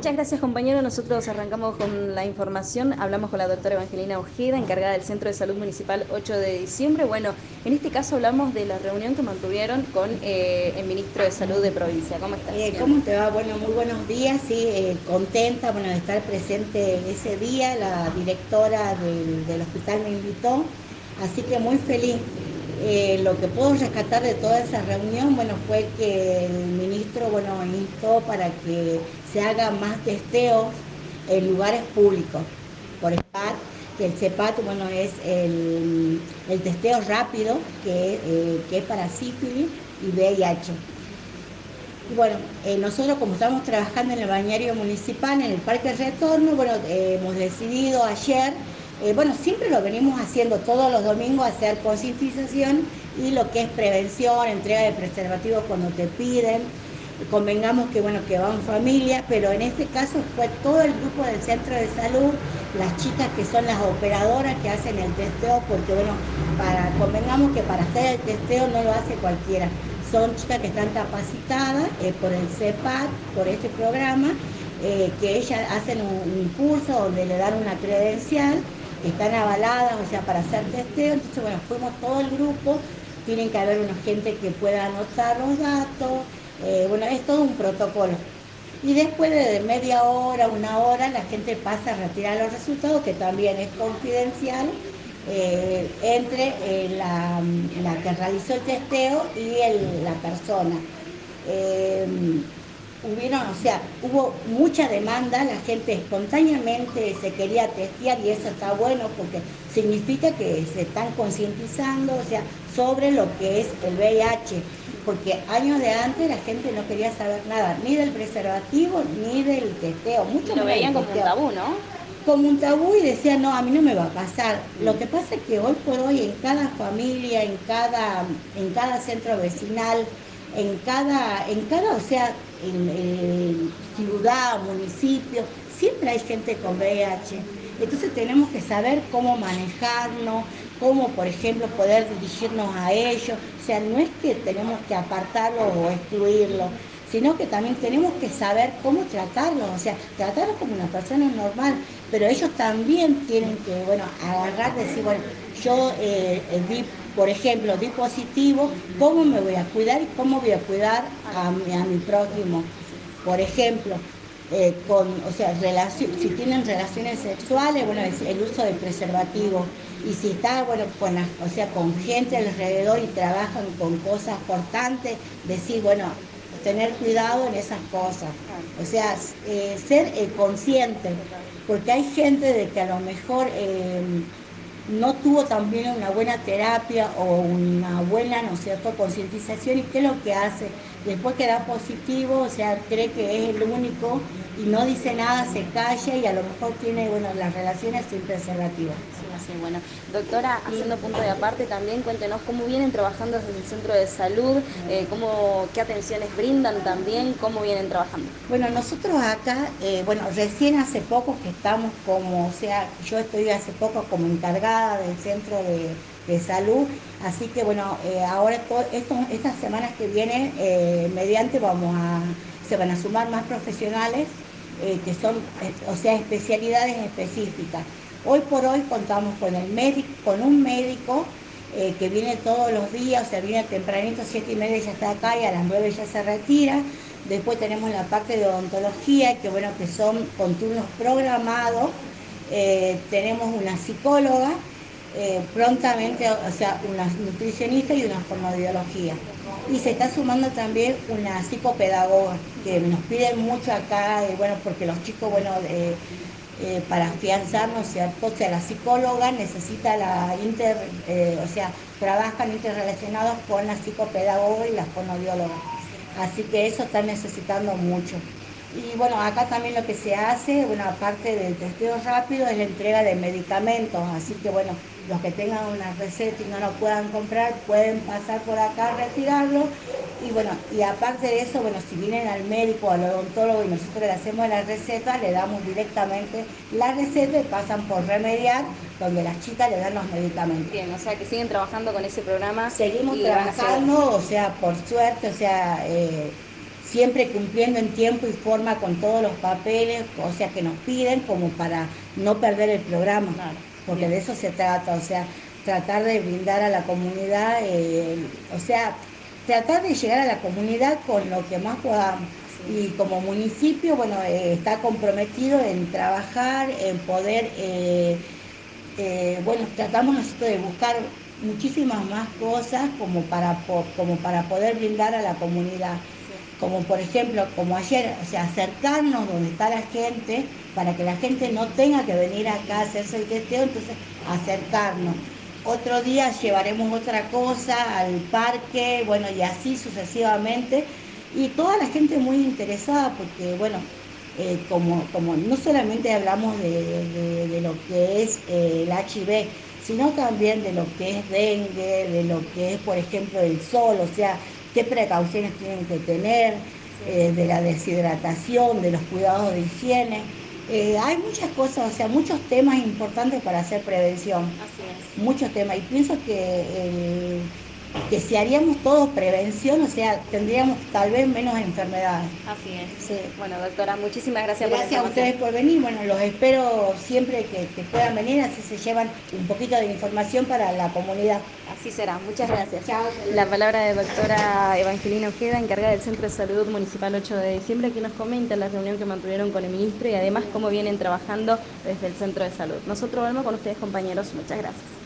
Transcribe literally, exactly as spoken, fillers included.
Muchas gracias, compañero. Nosotros arrancamos con la información. Hablamos con la doctora Evangelina Ojeda, encargada del Centro de Salud Municipal ocho de diciembre. Bueno, en este caso hablamos de la reunión que mantuvieron con eh, el ministro de Salud de provincia. ¿Cómo estás? Eh, Bien. ¿Cómo te va? Bueno, muy buenos días, sí, eh, contenta, bueno, de estar presente ese día, la directora del, del hospital me invitó, así que muy feliz. Eh, lo que puedo rescatar de toda esa reunión, bueno, fue que el ministro, bueno, instó para que se hagan más testeos en lugares públicos, por CEPAT, que el CEPAT, bueno, es el, el testeo rápido, que, eh, que es para sífilis y V I H. Y bueno, eh, nosotros como estamos trabajando en el balneario municipal, en el Parque Retorno, bueno, eh, hemos decidido ayer, eh, bueno, siempre lo venimos haciendo todos los domingos, hacer concientización y lo que es prevención, entrega de preservativos cuando te piden. Convengamos que, bueno, que van familia, pero en este caso fue todo el grupo del centro de salud, las chicas que son las operadoras que hacen el testeo, porque, bueno, para, convengamos que para hacer el testeo no lo hace cualquiera. Son chicas que están capacitadas eh, por el CEPAT, por este programa, eh, que ellas hacen un, un curso donde le dan una credencial, que están avaladas, o sea, para hacer testeo. Entonces, bueno, fuimos todo el grupo, tienen que haber una gente que pueda anotar los datos, eh, bueno, es todo un protocolo. Y después de media hora, una hora, la gente pasa a retirar los resultados, que también es confidencial, eh, entre eh, la, la que realizó el testeo y el, la persona. Eh, hubieron, o sea, hubo mucha demanda, la gente espontáneamente se quería testear y eso está bueno porque significa que se están concientizando, o sea, sobre lo que es el V I H, porque años de antes la gente no quería saber nada, ni del preservativo, ni del testeo, mucho Lo menos del veían como un testeo. tabú, ¿no? Como un tabú y decía, no, a mí no me va a pasar. Lo que pasa es que hoy por hoy en cada familia, en cada, en cada centro vecinal, en cada, en cada, o sea, en, en ciudad, municipio, siempre hay gente con V I H. Entonces tenemos que saber cómo manejarnos, cómo, por ejemplo, poder dirigirnos a ellos. O sea, no es que tenemos que apartarlo o excluirlo, sino que también tenemos que saber cómo tratarlos, o sea, tratarlos como una persona normal, pero ellos también tienen que, bueno, agarrar, decir, bueno, yo eh, di, por ejemplo, di positivo, ¿cómo me voy a cuidar y cómo voy a cuidar a mi, a mi prójimo? Por ejemplo, eh, con, o sea, si tienen relaciones sexuales, bueno, es el uso de preservativo. Y si está, bueno, con, la, o sea, con gente alrededor y trabajan con cosas cortantes, decir, bueno, tener cuidado en esas cosas. O sea, eh, ser eh, consciente, porque hay gente de que a lo mejor eh, no tuvo también una buena terapia o una buena, ¿no es cierto?, concientización. ¿Y qué es lo que hace? Después que da positivo, o sea, cree que es el único y no dice nada, se calla y a lo mejor tiene, bueno, las relaciones sin preservativo. Sí, sí, bueno. Doctora, haciendo punto de aparte también, cuéntenos cómo vienen trabajando desde el centro de salud, eh, cómo, qué atenciones brindan también, cómo vienen trabajando. Bueno, nosotros acá, eh, bueno, recién hace poco que estamos como, o sea, yo estoy hace poco como encargada del centro de, de salud, así que bueno, eh, ahora todo esto, estas semanas que vienen, eh, mediante vamos a, se van a sumar más profesionales eh, que son, eh, o sea, especialidades específicas. Hoy por hoy contamos con el médico, con un médico eh, que viene todos los días, o sea, viene tempranito, siete y media ya está acá y a las nueve ya se retira. Después tenemos la parte de odontología, que bueno, que son con turnos programados. Eh, tenemos una psicóloga, eh, prontamente, o sea, una nutricionista y una fonoaudiología. Y se está sumando también una psicopedagoga, que nos piden mucho acá, eh, bueno, porque los chicos, bueno, eh, eh, para afianzarnos, ¿cierto? O sea, la psicóloga necesita la inter, eh, o sea, trabajan interrelacionados con la psicopedagoga y la fonoaudióloga. Así que eso está necesitando mucho. Y bueno, acá también lo que se hace, bueno, aparte del testeo rápido, es la entrega de medicamentos. Así que bueno, los que tengan una receta y no lo puedan comprar, pueden pasar por acá a retirarlo. Y bueno, y aparte de eso, bueno, si vienen al médico, al odontólogo y nosotros le hacemos la receta, le damos directamente la receta y pasan por remediar, donde las chicas le dan los medicamentos. Bien, o sea que siguen trabajando con ese programa Seguimos y van a seguir. trabajando, o sea, por suerte, o sea, eh, siempre cumpliendo en tiempo y forma con todos los papeles, o sea, que nos piden como para no perder el programa, Claro, porque bien. de eso se trata, o sea, tratar de brindar a la comunidad, eh, o sea, tratar de llegar a la comunidad con lo que más podamos. Y como municipio, bueno, eh, está comprometido en trabajar, en poder, eh, eh, bueno, tratamos nosotros de buscar muchísimas más cosas como para, po- como para poder brindar a la comunidad. Como por ejemplo, como ayer, o sea, acercarnos donde está la gente, para que la gente no tenga que venir acá a hacerse el testeo, entonces acercarnos. Otro día llevaremos otra cosa al parque, bueno, y así sucesivamente. Y toda la gente muy interesada porque, bueno, eh, como, como no solamente hablamos de, de- de lo que es eh, el H I V, sino también de lo que es dengue, de lo que es, por ejemplo, el sol, o sea, qué precauciones tienen que tener, eh, de la deshidratación, de los cuidados de higiene. Eh, hay muchas cosas, o sea, muchos temas importantes para hacer prevención, Así es. muchos temas. Y pienso que, el- que si haríamos todo prevención, o sea, tendríamos tal vez menos enfermedades. Así es. Sí. Bueno, doctora, muchísimas gracias por la Gracias a información. ustedes por venir. Bueno, los espero siempre que, que puedan venir, así se llevan un poquito de información para la comunidad. Así será. Muchas gracias. Chao. La palabra de doctora Evangelina Ojeda, encargada del Centro de Salud Municipal ocho de diciembre, que nos comenta la reunión que mantuvieron con el ministro y además cómo vienen trabajando desde el Centro de Salud. Nosotros volvemos con ustedes, compañeros. Muchas gracias.